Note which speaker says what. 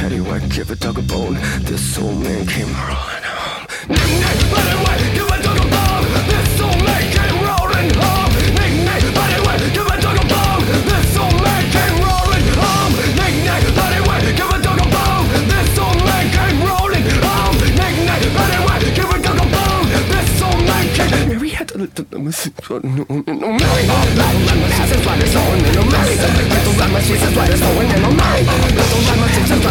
Speaker 1: paddywhack, give a dog a bone. This old man came rolling home. Nick, paddywhack, give a dog a bone. This old man came rolling home. Nick, paddywhack, give a dog a bone. This old man came rolling home. Nick, paddywhack, give a dog a bone. This old man came rolling home. Nick, paddywhack, give a dog a bone. This old man came. Mary had to let the no Mary had to let my she's like it's going in no Mary. Don't let my she's like it's going in no Mary. Don't let my she's like